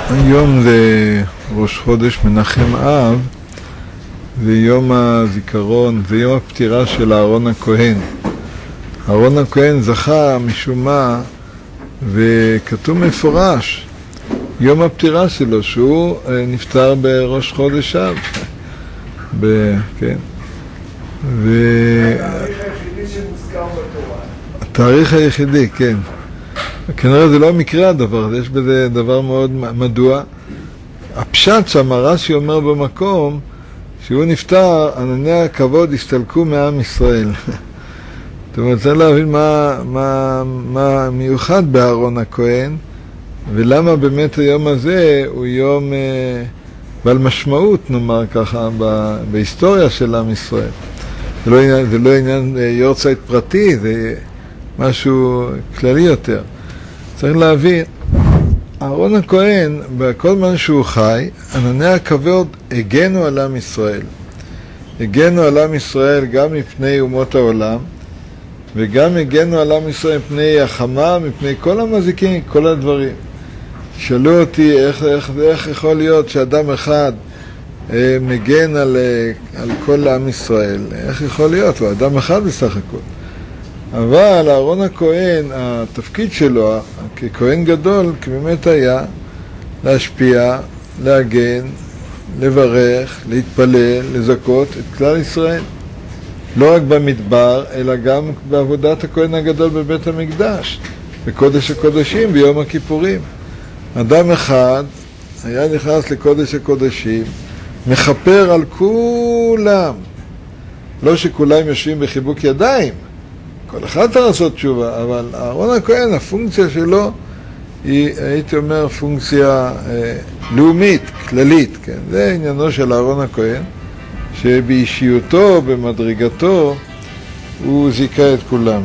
היום זה ראש חודש מנחם אב, זה יום הזיכרון, זה יום הפטירה של אהרון הכהן. אהרון הכהן זכה משום מה, וכתוב מפורש, יום הפטירה שלו, שהוא נפטר בראש חודש אב. כן. התאריך היחידי שמוזכר בתורה. התאריך היחידי, כן. כנראה זה לא מקרה הדבר הזה, יש בזה דבר מאוד מדוע. הפשט שם, רש"י אומר במקום, שהוא נפטר, ענני הכבוד הסתלקו מעם ישראל. זאת אומרת, צריך להבין מה מיוחד באהרון הכהן, ולמה באמת היום הזה הוא יום בעל משמעות, נאמר ככה, בהיסטוריה של עם ישראל. זה לא עניין יורצייט פרטי, זה משהו כללי יותר. צריך להבין, אהרון הכהן, בכל זמן שהוא חי, ענני הכבוד הגנו על עם ישראל. הגנו על עם ישראל גם מפני אומות העולם, וגם הגנו על עם ישראל מפני החמה, מפני כל המזיקים, כל הדברים. שאלו אותי איך יכול להיות שאדם אחד מגן על כל עם ישראל. איך יכול להיות? הוא אדם אחד בסך הכל. אבל אהרון הכהן, התפקיד שלו ככהן גדול, באמת היה להשפיע, להגן, לברך, להתפלל, לזכות את כלל ישראל. לא רק במדבר, אלא גם בעבודת הכהן הגדול בבית המקדש, בקודש הקודשים, ביום הכיפורים. אדם אחד היה נכנס לקודש הקודשים, מחפר על כולם. לא שכולם יושבים בחיבוק ידיים, כל אחד צריך לעשות תשובה, אבל אהרון הכהן, הפונקציה שלו היא, הייתי אומר, פונקציה לאומית, כללית. כן? זה עניינו של אהרון הכהן, שבאישיותו, במדרגתו, הוא זיכה את כולם.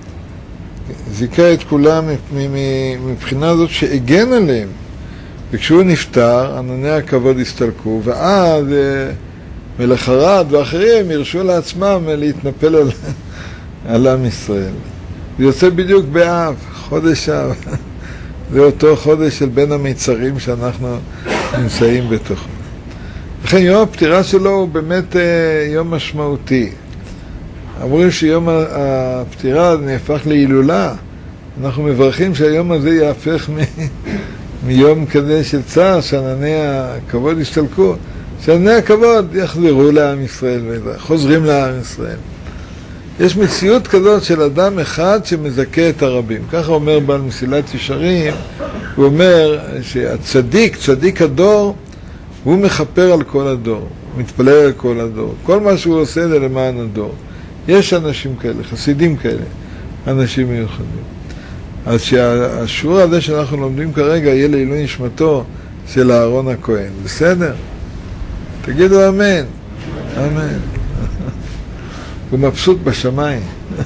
זיכה את כולם מבחינה זאת שהגן עליהם. וכשהוא נפטר, ענני הכבוד הסתלקו, ואז מלך ארד ואחרים ירשו לעצמם להתנפל על עם ישראל. זה יוצא בדיוק באב, חודש אב. זה אותו חודש של בין המיצרים שאנחנו נמצאים בתוכו. לכן יום הפטירה שלו הוא באמת יום משמעותי. אמורים שיום הפטירה נהפך להילולה. אנחנו מברכים שהיום הזה יהפך מיום כזה של צער, שענני הכבוד יסתלקו, שענני הכבוד יחזרו לעם ישראל, חוזרים לעם ישראל. יש מציאות כזאת של אדם אחד שמזכה את הרבים. ככה אומר בעל מסילת ישרים, הוא אומר שהצדיק, צדיק הדור, הוא מחפר על כל הדור, מתפלל על כל הדור. כל מה שהוא עושה זה למען הדור. יש אנשים כאלה, חסידים כאלה, אנשים מיוחדים. אז שהשיעור הזה שאנחנו לומדים כרגע יהיה לעילוי נשמתו של אהרון הכהן. בסדר? תגידו אמן. אמן. הוא מבסוט בשמיים.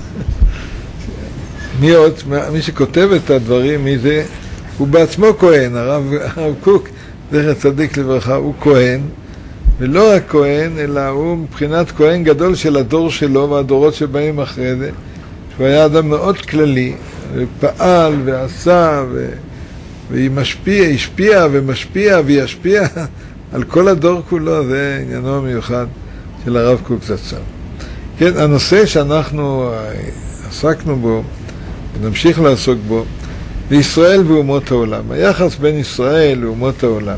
מי שכותב את הדברים, מי זה? הוא בעצמו כהן, הרב קוק, זכר צדיק לברכה, הוא כהן, ולא רק כהן, אלא הוא מבחינת כהן גדול של הדור שלו והדורות שבאים אחרי זה, שהוא היה אדם מאוד כללי, ופעל ועשה, והשפיע ומשפיע וישפיע על כל הדור כולו. זה עניינו המיוחד של הרב קוק זצ"ל. כן, הנושא שאנחנו עסקנו בו, ונמשיך לעסוק בו, זה ישראל ואומות העולם. היחס בין ישראל ואומות העולם.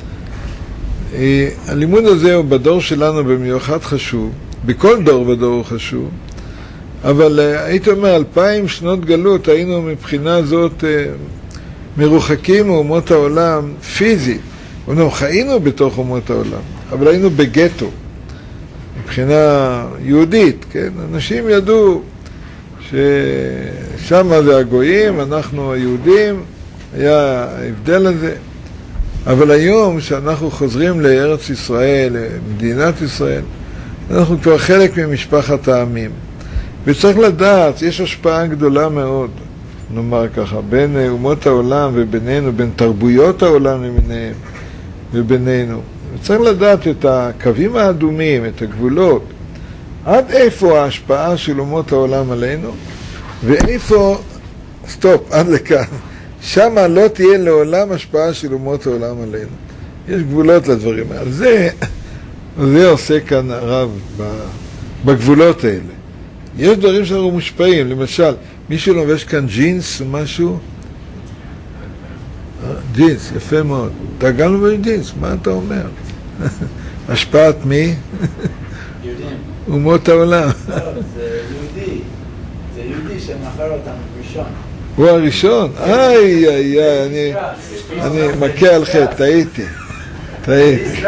הלימוד הזה הוא בדור שלנו במיוחד חשוב, בכל דור ודור הוא חשוב, אבל הייתי אומר, 2000 שנות גלות היינו מבחינה זאת מרוחקים מאומות העולם פיזית. חיינו בתוך אומות העולם, אבל היינו בגטו. מבחינה יהודית, כן? אנשים ידעו ששם זה הגויים, אנחנו היהודים, היה ההבדל הזה. אבל היום שאנחנו חוזרים לארץ ישראל, למדינת ישראל, אנחנו כבר חלק ממשפחת העמים. וצריך לדעת, יש השפעה גדולה מאוד, נאמר ככה, בין אומות העולם ובינינו, בין תרבויות העולם למיניהם ובינינו. צריך לדעת את הקווים האדומים, את הגבולות, עד איפה ההשפעה של אומות העולם עלינו, ואיפה, עד לכאן, שם לא תהיה לעולם השפעה של אומות העולם עלינו. יש גבולות לדברים האלה. זה עושה כאן הרב בגבולות האלה. יש דברים שאנחנו מושפעים, למשל, מישהו לובש כאן ג'ינס או משהו? ג'ינס, יפה מאוד. אתה גם לובש ג'ינס, מה אתה אומר? השפעת מי? יהודים. אומות העולם. לא, זה יהודי. זה יהודי שמכר אותם ראשון. הוא הראשון? איי, איי, איי, אני מכה על חטא, טעיתי. יהודי.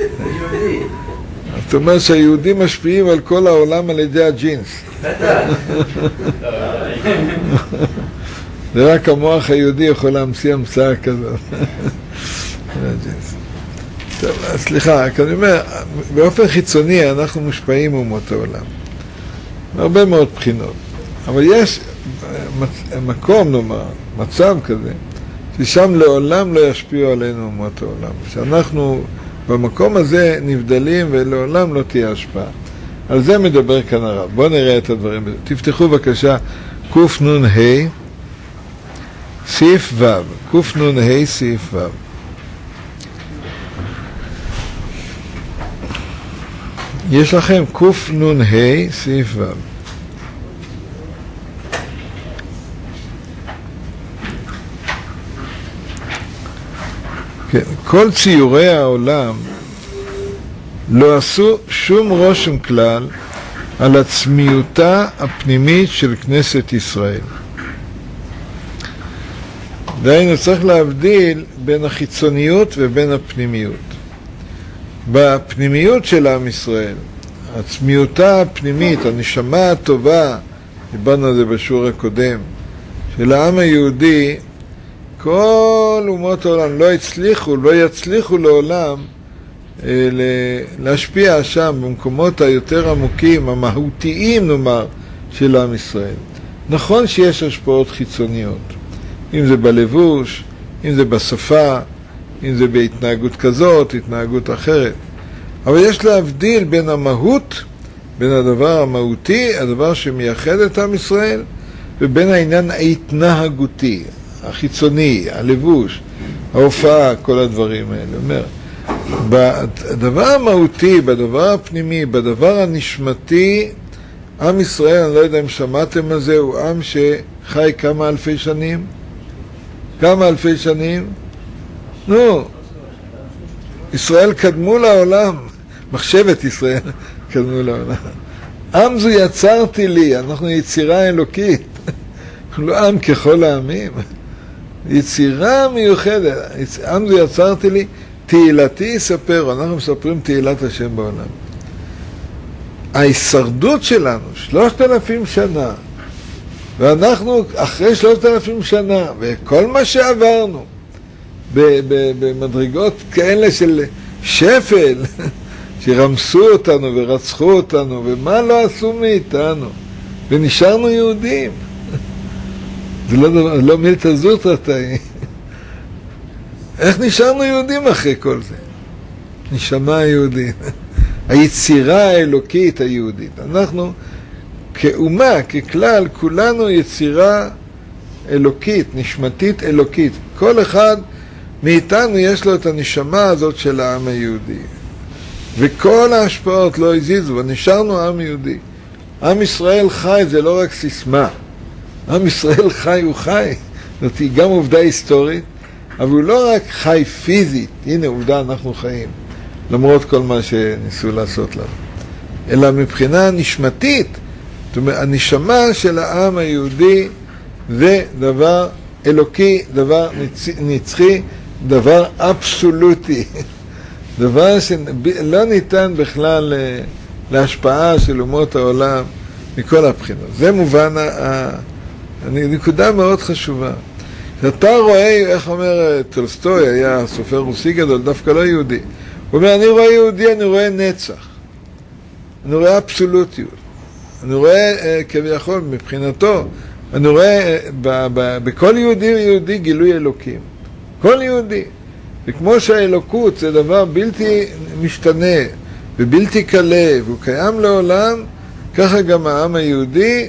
זאת אומרת שהיהודים משפיעים על כל העולם על ידי הג'ינס. זה רק המוח היהודי יכול להמציא המצאה כזאת. טוב, סליחה, אני אומר, באופן חיצוני אנחנו מושפעים מאומות העולם. מהרבה מאוד בחינות. אבל יש מקום, נאמר, מצב כזה, ששם לעולם לא ישפיעו עלינו אומות העולם. שאנחנו במקום הזה נבדלים ולעולם לא תהיה השפעה. על זה מדבר כאן הרב. בואו נראה את הדברים. תפתחו בבקשה קנ"ה, סעיף ו', קנ"ה, סעיף ו'. יש לכם קנ"ה, סעיף ו'. כן, כל ציורי העולם לא עשו שום רושם כלל על עצמיותה הפנימית של כנסת ישראל. דהיינו צריך להבדיל בין החיצוניות ובין הפנימיות. בפנימיות של עם ישראל, עצמיותה הפנימית, הנשמה הטובה, דיברנו על זה בשיעור הקודם, של העם היהודי, כל אומות העולם לא יצליחו לעולם להשפיע שם במקומות היותר עמוקים, המהותיים נאמר, של עם ישראל. נכון שיש השפעות חיצוניות, אם זה בלבוש, אם זה בשפה, אם זה בהתנהגות כזאת, התנהגות אחרת. אבל יש להבדיל בין המהות, בין הדבר המהותי, הדבר שמייחד את עם ישראל, ובין העניין ההתנהגותי, החיצוני, הלבוש, ההופעה, כל הדברים האלה. אומר, בדבר המהותי, בדבר הפנימי, בדבר הנשמתי, עם ישראל, אני לא יודע אם שמעתם על זה, הוא עם שחי כמה אלפי שנים? כמה אלפי שנים? נו, ישראל קדמו לעולם, מחשבת ישראל קדמו לעולם. עם זו יצרתי לי, אנחנו יצירה אלוקית, אנחנו לא עם ככל העמים, יצירה מיוחדת, עם זו יצרתי לי, תהילתי יספרו, אנחנו מספרים תהילת השם בעולם. ההישרדות שלנו, 3,000 שנה, ואנחנו אחרי 3,000 שנה, וכל מה שעברנו, במדרגות כאלה של שפל, שרמסו אותנו ורצחו אותנו, ומה לא עשו מאיתנו, ונשארנו יהודים. זה לא מילתא זוטרתא. איך נשארנו יהודים אחרי כל זה? נשמה היהודית. היצירה האלוקית היהודית. אנחנו כאומה, ככלל, כולנו יצירה אלוקית, נשמתית אלוקית. כל אחד מאיתנו יש לו את הנשמה הזאת של העם היהודי. וכל ההשפעות לא הזיזו, ונשארנו עם יהודי. עם ישראל חי, זה לא רק סיסמה. עם ישראל חי, הוא חי. זאת היא גם עובדה היסטורית, אבל הוא לא רק חי פיזית, הנה עובדה אנחנו חיים, למרות כל מה שניסו לעשות לנו. אלא מבחינה נשמתית, זאת אומרת, הנשמה של העם היהודי זה דבר אלוקי, דבר נצחי, דבר אבסולוטי. דבר שלא ניתן בכלל להשפעה של אומות העולם מכל הבחינות. זה מובן, נקודה מאוד חשובה. אתה רואה, איך אומר טולסטוי, היה סופר רוסי גדול, דווקא לא יהודי. הוא אומר, אני רואה יהודי, אני רואה נצח. אני רואה אבסולוטיות. אני רואה כביכול מבחינתו, אני רואה בכל יהודי גילוי אלוקים. כל יהודי. וכמו שהאלוקות זה דבר בלתי משתנה ובלתי קלה, והוא קיים לעולם, ככה גם העם היהודי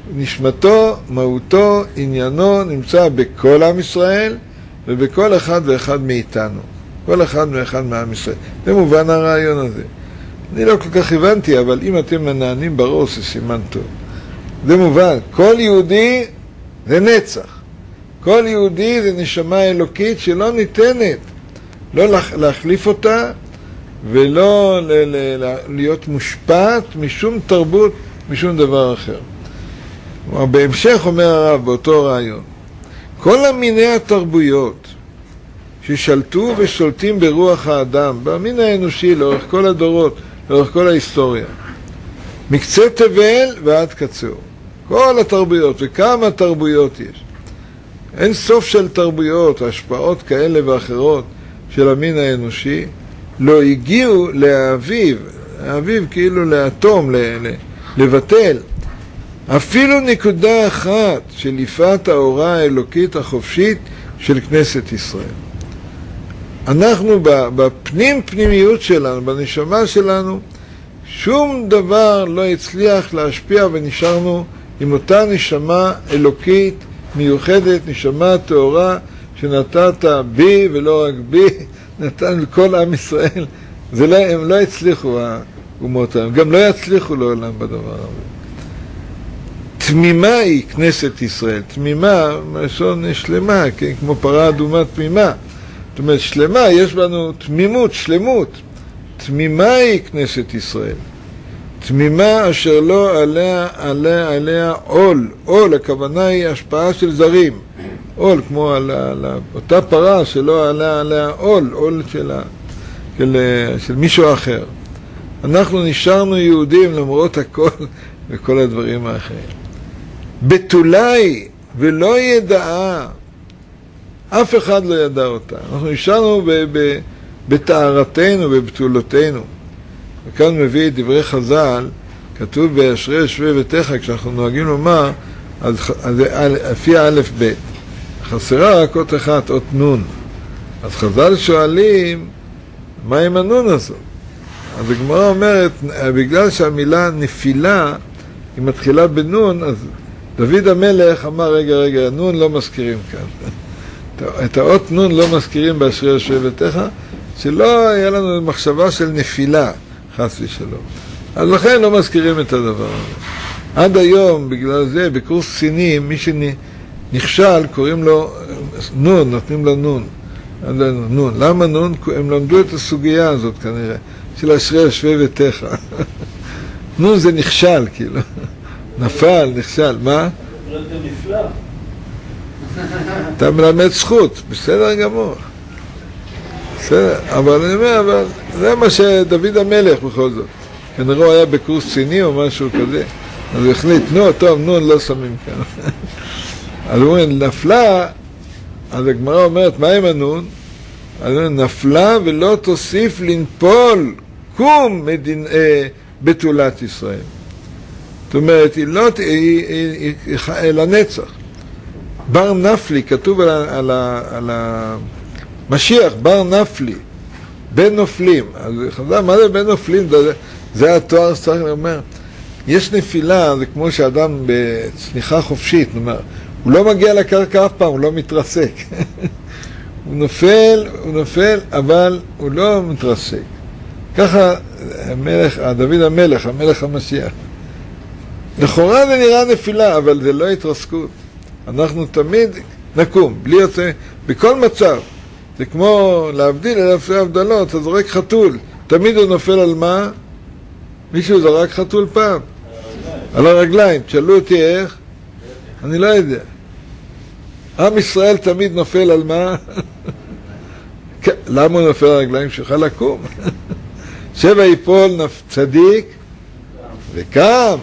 נשמתו, מהותו, עניינו נמצא בכל עם ישראל ובכל אחד ואחד מאיתנו. כל אחד ואחד מעם ישראל. זה מובן הרעיון הזה. אני לא כל כך הבנתי, אבל אם אתם מנענים בראש זה סימן טוב. זה מובן. כל יהודי זה נצח. כל יהודי זה נשמה אלוקית שלא ניתנת. לא להחליף אותה ולא להיות מושפעת משום תרבות, משום דבר אחר. בהמשך אומר הרב באותו רעיון, כל המיני התרבויות ששלטו ושולטים ברוח האדם, במין האנושי לאורך כל הדורות, לאורך כל ההיסטוריה, מקצה תבל ועד קצהו, כל התרבויות, וכמה תרבויות יש, אין סוף של תרבויות, השפעות כאלה ואחרות של המין האנושי, לא הגיעו להאביב כאילו לאטום, לבטל אפילו נקודה אחת של יפת האורה האלוקית החופשית של כנסת ישראל. אנחנו בפנימיות שלנו, בנשמה שלנו, שום דבר לא הצליח להשפיע ונשארנו עם אותה נשמה אלוקית מיוחדת, נשמה תאורה שנתת בי ולא רק בי, נתן לכל עם ישראל. הם לא הצליחו האומות, הם גם לא יצליחו לעולם בדבר הזה. תמימה היא כנסת ישראל, תמימה, משון שלמה, כן? כמו פרה אדומה תמימה. זאת אומרת, שלמה, יש בנו תמימות, שלמות. תמימה היא כנסת ישראל. תמימה אשר לא עליה עול. עול, הכוונה היא השפעה של זרים. עול, כמו על אותה פרה שלא עליה עול, עול של מישהו אחר. אנחנו נשארנו יהודים למרות הכל וכל הדברים האחרים. בתולי ולא ידעה, אף אחד לא ידע אותה. אנחנו נשארנו בתארתנו, בבתולותינו. וכאן מביא את דברי חז"ל, כתוב באשרי יושבי ביתך, כשאנחנו נוהגים לומר, אז לפי א' ב', חסרה רק אות אחת, אות נון. אז חז"ל שואלים, מה עם הנון הזאת? אז הגמרא אומרת, בגלל שהמילה נפילה, היא מתחילה בנון, אז דוד המלך אמר, רגע, נון לא מזכירים כאן. את האות נון לא מזכירים באשרי יושבי ביתך, שלא היה לנו מחשבה של נפילה, חס ושלום. אז לכן לא מזכירים את הדבר הזה. עד היום, בגלל זה, בקורס קצינים, מי שנכשל, קוראים לו נון, נותנים לו נון. נון. למה נון? הם למדו את הסוגיה הזאת כנראה, של אשרי יושבי ביתך. נון זה נכשל, כאילו. נפל, נכשל. מה? זה נפלא. אתה מלמד זכות, בסדר גמור. בסדר, אבל אני אומר, זה מה שדוד המלך בכל זאת. כנראה הוא היה בקורס קציני או משהו כזה. אז הוא החליט, טוב, נון לא שמים כאן. אז הוא אומר, נפלה, אז הגמרא אומרת, מה עם הנון? אז הוא אומר, נפלה ולא תוסיף לנפול, קום בתולת ישראל. זאת אומרת, היא לנצח. בר נפלי, כתוב על המשיח, בר נפלי, בן נופלים. אז חז"ל, מה זה בן נופלים? זה התואר שצריך לומר. יש נפילה, זה כמו שאדם בצניחה חופשית, נאמר, הוא לא מגיע לקרקע אף פעם, הוא לא מתרסק. הוא נופל, אבל הוא לא מתרסק. ככה דוד המלך, המלך המשיח. לכאורה זה נראה נפילה, אבל זה לא התרסקות. אנחנו תמיד נקום, בלי יוצא, בכל מצב. זה כמו להבדיל אלפי הבדלות, אתה זורק חתול. תמיד הוא נופל על מה? מישהו זרק חתול פעם? על הרגליים. תשאלו אותי איך? אני לא יודע. עם ישראל תמיד נופל על מה? למה הוא נופל על הרגליים? שיוכל לקום. שבע יפול צדיק וקם.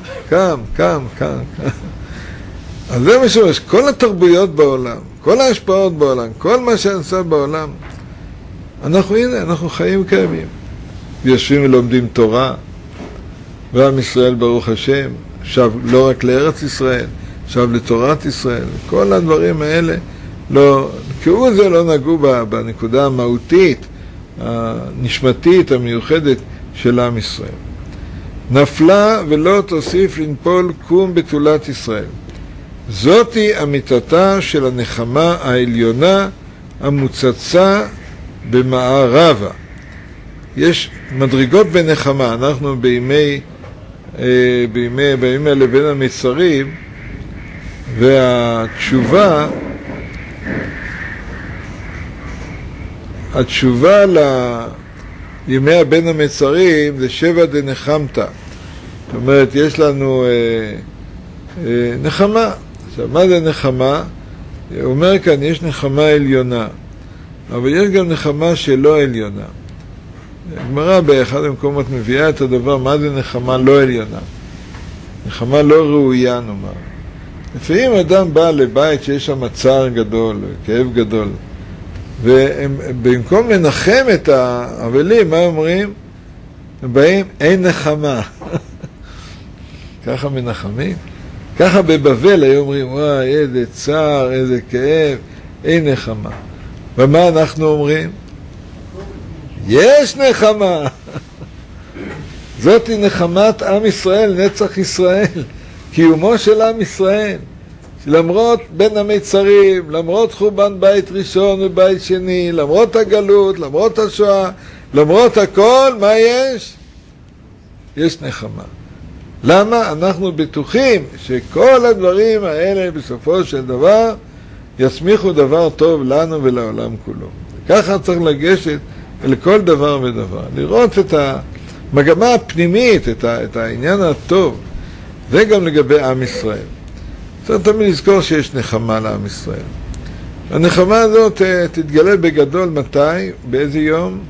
אז זה משהו, כל התרבויות בעולם, כל ההשפעות בעולם, כל מה שנעשה בעולם, אנחנו חיים קיימים. ויושבים ולומדים תורה, ועם ישראל ברוך השם, שב לא רק לארץ ישראל, שב לתורת ישראל, כל הדברים האלה, כאו זה לא נגעו בנקודה המהותית, הנשמתית, המיוחדת של עם ישראל. נפלה ולא תוסיף לנפול קום בתולת ישראל. זאתי אמיתתה של הנחמה העליונה המוצצה במערבה. יש מדרגות בנחמה. אנחנו בימים האלה בין המצרים, והתשובה לימי הבין המצרים זה שבע דנחמת. זאת אומרת, יש לנו נחמה. עכשיו, מה זה נחמה? הוא אומר כאן, יש נחמה עליונה, אבל יש גם נחמה שלא עליונה. הגמרא באחד המקומות מביאה את הדבר, מה זה נחמה לא עליונה? נחמה לא ראויה, נאמר. לפעמים אדם בא לבית שיש שם צער גדול, כאב גדול, ובמקום לנחם את האבלים, מה אומרים? הם באים, אין נחמה. ככה מנחמים? ככה בבבל היו אומרים, וואי, איזה צער, איזה כאב, אין נחמה. ומה אנחנו אומרים? יש נחמה. זאת היא נחמת עם ישראל, נצח ישראל, קיומו של עם ישראל. למרות בין המצרים, למרות חורבן בית ראשון ובית שני, למרות הגלות, למרות השואה, למרות הכל, מה יש? יש נחמה. למה? אנחנו בטוחים שכל הדברים האלה בסופו של דבר יצמיחו דבר טוב לנו ולעולם כולו. ככה צריך לגשת לכל דבר ודבר, לראות את המגמה הפנימית, את העניין הטוב. זה גם לגבי עם ישראל. צריך תמיד לזכור שיש נחמה לעם ישראל. הנחמה הזאת תתגלה בגדול מתי? באיזה יום?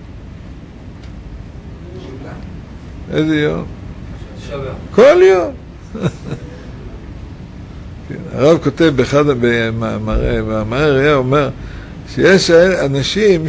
איזה יום? שבת. כל יום. הרב כותב באחד במאמר, אומר שיש אנשים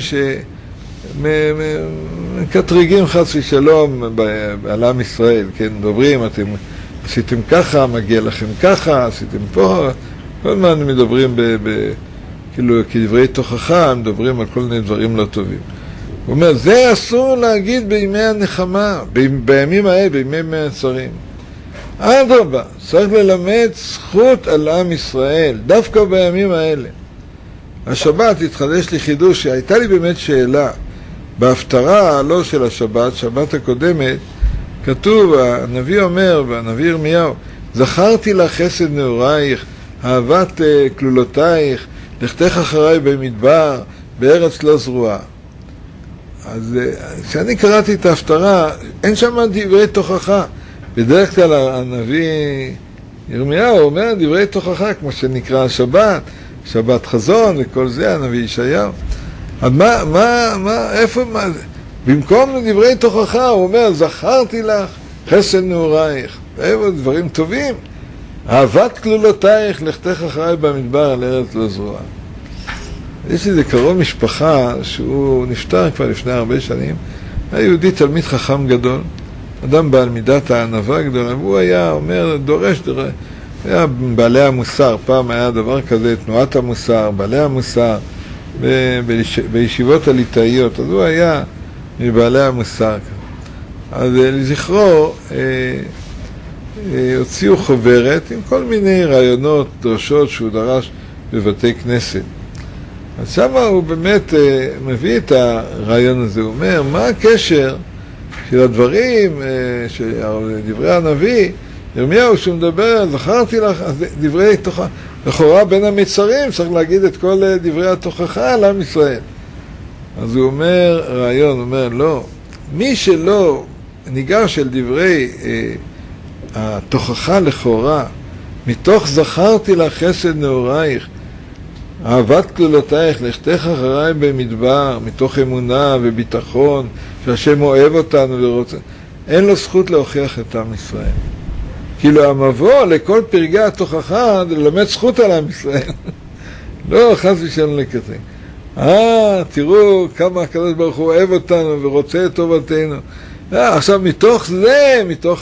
שמקטרגים חס ושלום על עם ישראל, כן, דוברים, אתם עשיתם ככה, מגיע לכם ככה, עשיתם פה, כל הזמן מדברים כאילו כדברי תוכחה, מדברים על כל מיני דברים לא טובים. הוא אומר, זה אסור להגיד בימי הנחמה, בימים האלה, בימי המצרים. אדרבה, צריך ללמד זכות על עם ישראל, דווקא בימים האלה. השבת התחדש לי חידוש, שהייתה לי באמת שאלה, בהפטרה, לא של השבת, שבת הקודמת, כתוב, הנביא אומר, והנביא ירמיהו, זכרתי לך חסד נעורייך, אהבת כלולותייך, לכתך אחריי במדבר, בארץ לא זרועה. אז כשאני קראתי את ההפטרה, אין שם דברי תוכחה. בדרך כלל הנביא ירמיהו אומר דברי תוכחה, כמו שנקרא השבת, שבת חזון וכל זה, הנביא ישעיהו. אז איפה, במקום דברי תוכחה, הוא אומר, זכרתי לך חסד נעורייך. איפה דברים טובים. אהבת כלולותייך, לכתך אחריי במדבר על ארץ לא זרועה. יש לי קרוב משפחה שהוא נפטר כבר לפני הרבה שנים. היה יהודי תלמיד חכם גדול, אדם בעל מידת הענווה גדולה, והוא היה אומר, דורש, היה בעלי המוסר. פעם היה דבר כזה, תנועת המוסר, בעלי המוסר, בישיבות הליטאיות, אז הוא היה מבעלי המוסר. אז לזכרו הוציאו חוברת עם כל מיני רעיונות, דרשות שהוא דרש בבתי כנסת. אז שם הוא באמת מביא את הרעיון הזה, הוא אומר, מה הקשר של הדברים, של דברי הנביא, ירמיהו שהוא מדבר, זכרתי לך, דברי תוכחה, לכאורה בין המצרים, צריך להגיד את כל דברי התוכחה על עם ישראל. אז הוא אומר, רעיון, הוא אומר, לא, מי שלא ניגש אל דברי התוכחה לכאורה, מתוך זכרתי לך חסד נעורייך, אהבת כלולותייך, לכתך אחריי במדבר, מתוך אמונה וביטחון, שהשם אוהב אותנו ורוצה, אין לו זכות להוכיח את עם ישראל. כאילו המבוא לכל פרגי התוכחה זה ללמד זכות על עם ישראל. לא, חס ושלום לכזה. תראו כמה הקדוש ברוך הוא אוהב אותנו ורוצה את טובתנו. עכשיו מתוך זה, מתוך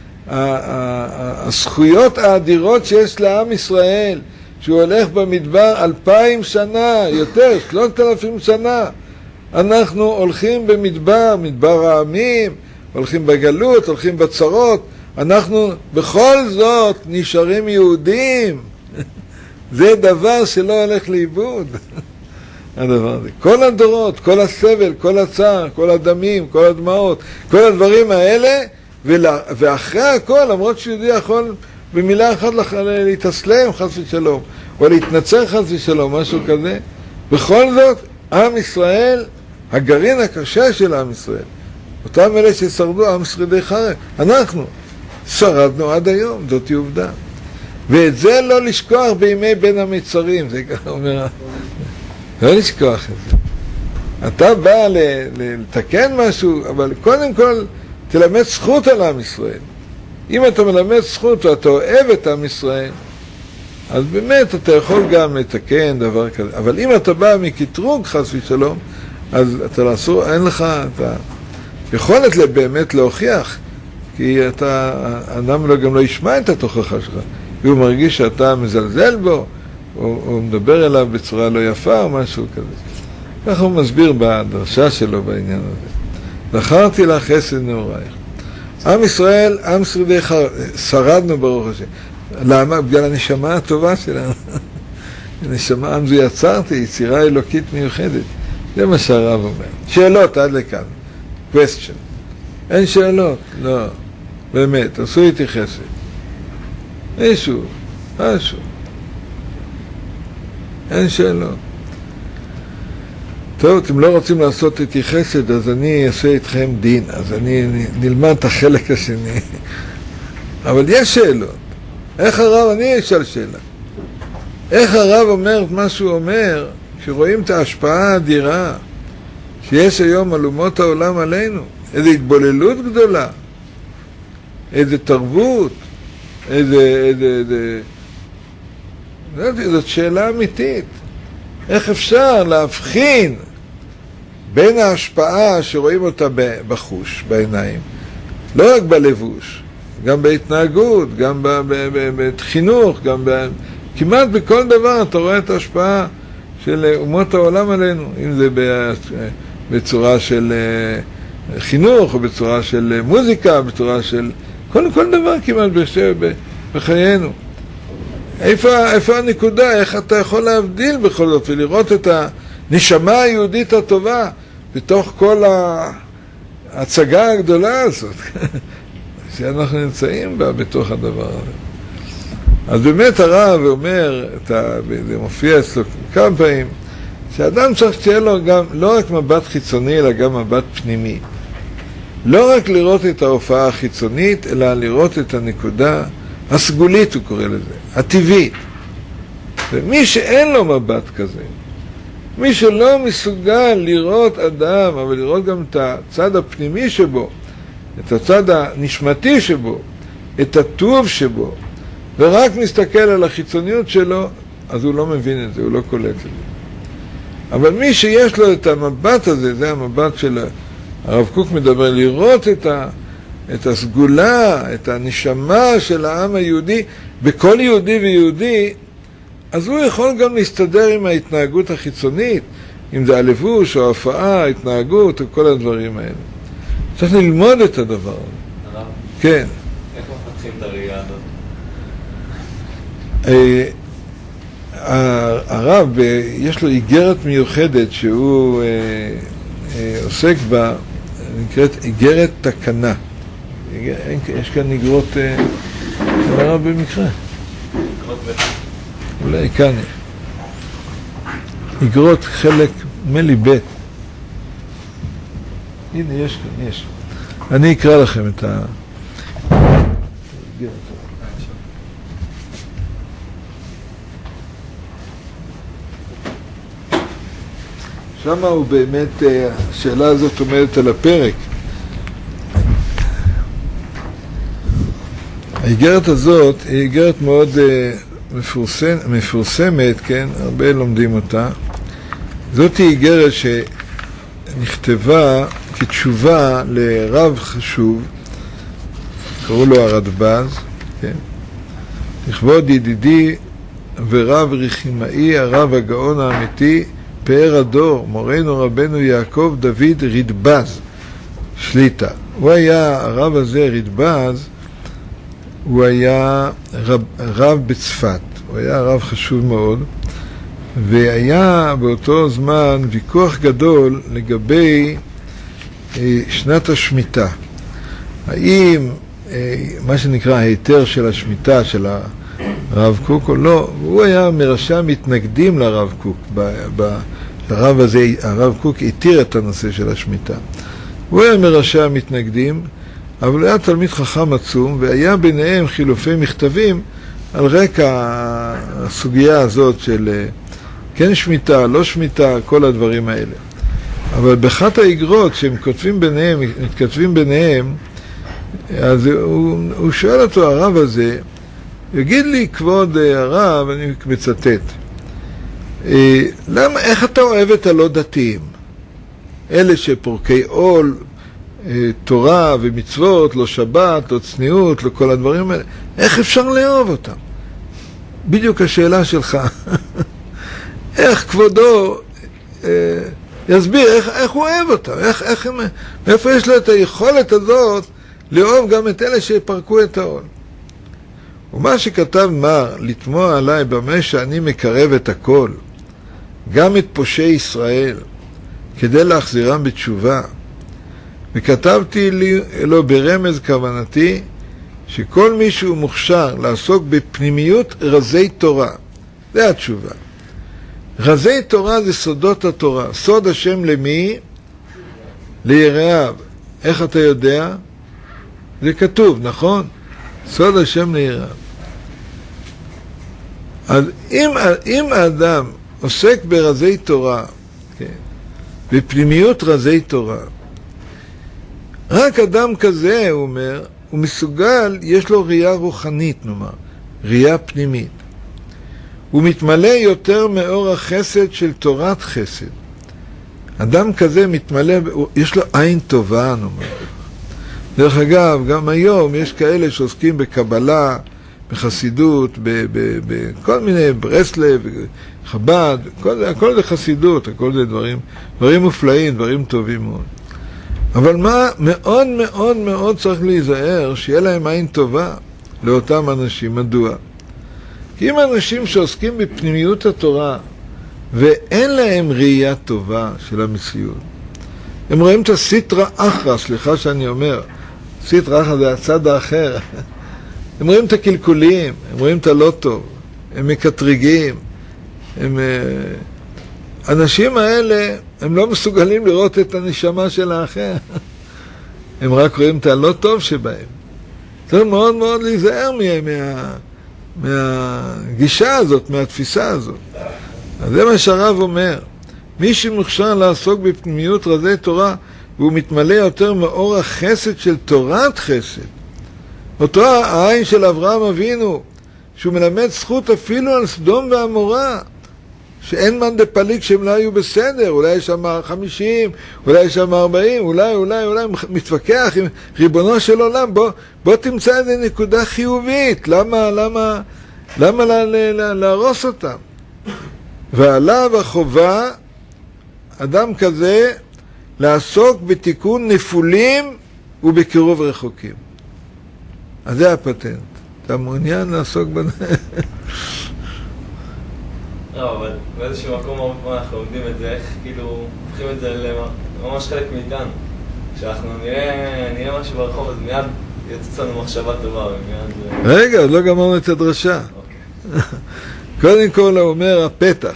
הזכויות האדירות שיש לעם ישראל, שהוא הולך במדבר 2000 שנה, יותר, 3000 שנה, אנחנו הולכים במדבר, מדבר העמים, הולכים בגלות, הולכים בצרות, אנחנו בכל זאת נשארים יהודים. זה דבר שלא הולך לאיבוד. הדבר הזה. כל הדורות, כל הסבל, כל הצער, כל הדמים, כל הדמעות, כל הדברים האלה, ואחרי הכל, למרות שיהודי יכול במילה אחת להתאסלם חס ושלום, או להתנצר חס ושלום, משהו כזה, בכל זאת, עם ישראל, הגרעין הקשה של עם ישראל, אותם אלה ששרדו, עם שרידי חרב, אנחנו שרדנו עד היום, זאת עובדה. ואת זה לא לשכוח בימי בין המצרים, זה ככה אומר, לא לשכוח את זה. אתה בא לתקן משהו, אבל קודם כל תלמד זכות על עם ישראל. אם אתה מלמד זכות ואתה אוהב את עם ישראל, אז באמת אתה יכול גם לתקן דבר כזה. אבל אם אתה בא מקטרוג חס ושלום, אז אתה לאסור, אין לך את היכולת באמת להוכיח, כי אדם גם לא ישמע את התוכחה שלך, והוא מרגיש שאתה מזלזל בו, או מדבר אליו בצורה לא יפה או משהו כזה. ככה הוא מסביר בדרשה שלו בעניין הזה. זכרתי לך חסד נעורייך. עם ישראל, עם שרידי חרב, שרדנו ברוך השם. למה? בגלל הנשמה הטובה שלנו. הנשמה, עם זו יצרתי, יצירה אלוקית מיוחדת. זה מה שהרב אומר. שאלות עד לכאן. question. אין שאלות? לא. באמת, עשו איתי חסד. משהו. אין שאלות. טוב, אתם לא רוצים לעשות איתי חסד, אז אני אעשה איתכם דין, אז אני נלמד את החלק השני. אבל יש שאלות. איך הרב, אני אשאל שאלה. איך הרב אומר את מה שהוא אומר, כשרואים את ההשפעה האדירה שיש היום על אומות העולם עלינו, איזו התבוללות גדולה, איזו תרבות, זאת שאלה אמיתית. איך אפשר להבחין בין ההשפעה שרואים אותה בחוש, בעיניים, לא רק בלבוש, גם בהתנהגות, גם בחינוך, גם כמעט בכל דבר אתה רואה את ההשפעה של אומות העולם עלינו, אם זה בצורה של חינוך, או בצורה של מוזיקה, בצורה של כל דבר כמעט בחיינו. איפה הנקודה? איך אתה יכול להבדיל בכל זאת ולראות את הנשמה היהודית הטובה בתוך כל ההצגה הגדולה הזאת שאנחנו נמצאים בה בתוך הדבר הזה. אז באמת הרב אומר, זה מופיע אצלו כמה פעמים, שאדם צריך שתהיה לו גם לא רק מבט חיצוני אלא גם מבט פנימי. לא רק לראות את ההופעה החיצונית אלא לראות את הנקודה הסגולית, הוא קורא לזה, הטבעית. ומי שאין לו מבט כזה, מי שלא מסוגל לראות אדם, אבל לראות גם את הצד הפנימי שבו, את הצד הנשמתי שבו, את הטוב שבו, ורק מסתכל על החיצוניות שלו, אז הוא לא מבין את זה, הוא לא קולט את זה. אבל מי שיש לו את המבט הזה, זה המבט של הרב קוק מדבר, לראות את הסגולה, את הנשמה של העם היהודי, בכל יהודי ויהודי, אז הוא יכול גם להסתדר עם ההתנהגות החיצונית, אם זה הלבוש או ההופעה, ההתנהגות או כל הדברים האלה. צריך ללמוד את הדבר הזה. הרב? כן. איך מפתחים את הראייה הזאת? הרב, יש לו איגרת מיוחדת שהוא עוסק בה, נקראת איגרת תקנה. יש כאן איגרות הרב במקרה. אולי כאן איגרות חלק מלי ב'. הנה יש כאן, יש. אני אקרא לכם את ה... שמה הוא באמת, השאלה הזאת עומדת על הפרק. האיגרת הזאת היא איגרת מאוד מפורסמת, כן? הרבה לומדים אותה. זאת היא איגרת שנכתבה כתשובה לרב חשוב, קראו לו הרדב"ז, כן? לכבוד ידידי ורב רחימאי, הרב הגאון האמיתי, פאר הדור, מורנו רבנו יעקב דוד רדב"ז, שליטה. הוא היה, הרב הזה, רדב"ז, הוא היה רב בצפת, הוא היה רב חשוב מאוד, והיה באותו זמן ויכוח גדול לגבי שנת השמיטה. האם מה שנקרא ההיתר של השמיטה של הרב קוק או לא, הוא היה מראשי המתנגדים לרב קוק. הרב הזה, הרב קוק התיר את הנושא של השמיטה. הוא היה מראשי המתנגדים, אבל הוא היה תלמיד חכם עצום, והיה ביניהם חילופי מכתבים על רקע הסוגיה הזאת של כן שמיטה, לא שמיטה, כל הדברים האלה. אבל באחת האגרות שהם מתכתבים ביניהם, אז הוא שואל אותו, הרב הזה, יגיד לי, כבוד הרב, אני מצטט, איך אתה אוהב את הלא דתיים? אלה שפורקי עול, תורה ומצוות, לא שבת, לא צניעות, לא כל הדברים האלה, איך אפשר לאהוב אותם? בדיוק השאלה שלך. איך כבודו יסביר, איך הוא אוהב אותם? מאיפה יש לו את היכולת הזאת לאהוב גם את אלה שפרקו את העול? ומה שכתב מר, לתמוע עליי במה שאני מקרב את הכל, גם את פושעי ישראל, כדי להחזירם בתשובה. וכתבתי לו ברמז כוונתי, שכל מי שהוא מוכשר לעסוק בפנימיות רזי תורה, זה התשובה. רזי תורה זה סודות התורה. סוד השם למי? ליראיו. איך אתה יודע? זה כתוב, נכון? סוד השם ליראיו. אז אם האדם עוסק ברזי תורה, כן, בפנימיות רזי תורה, רק אדם כזה, הוא אומר, הוא מסוגל, יש לו ראייה רוחנית, נאמר, ראייה פנימית. הוא מתמלא יותר מאור החסד של תורת חסד. אדם כזה מתמלא, יש לו עין טובה, נאמר. דרך אגב, גם היום יש כאלה שעוסקים בקבלה, בחסידות, בכל מיני, ברסלב, חב"ד, הכל זה חסידות, הכל זה דברים מופלאים, דברים טובים מאוד. אבל מה מאוד מאוד מאוד צריך להיזהר, שיהיה להם עין טובה לאותם אנשים. מדוע? כי אם אנשים שעוסקים בפנימיות התורה, ואין להם ראייה טובה של המציאות, הם רואים את הסיטרא אחרא, סליחה שאני אומר, סיטרא אחרא זה הצד האחר, הם רואים את הקלקולים, הם רואים את הלא טוב, הם מקטרגים, האנשים האלה, הם לא מסוגלים לראות את הנשמה של האחר, הם רק רואים את הלא טוב שבהם. צריך מאוד מאוד להיזהר מהגישה הזאת, מהתפיסה הזאת. אז זה מה שהרב אומר, מי שמוכשר לעסוק בפנימיות רזי תורה, והוא מתמלא יותר מאור החסד של תורת חסד. אותו העין של אברהם אבינו, שהוא מלמד זכות אפילו על סדום ועמורה, שאין מן דפליג שהם לא היו בסדר, אולי יש שם 50, אולי יש שם 40, אולי מתווכח עם ריבונו של עולם, בוא תמצא איזה נקודה חיובית, למה להרוס אותם? ועליו החובה, אדם כזה, לעסוק בתיקון נפולים ובקירוב רחוקים. אז זה הפטנט. אתה מעוניין לעסוק בזה? לא, אבל באיזשהו מקום אנחנו לומדים את זה, איך כאילו הופכים את זה לממש חלק מאיתנו. כשאנחנו נראה משהו ברחוב, אז מיד יצא לנו מחשבה טובה. רגע, עוד לא גמרנו את הדרשה. קודם כל הוא אומר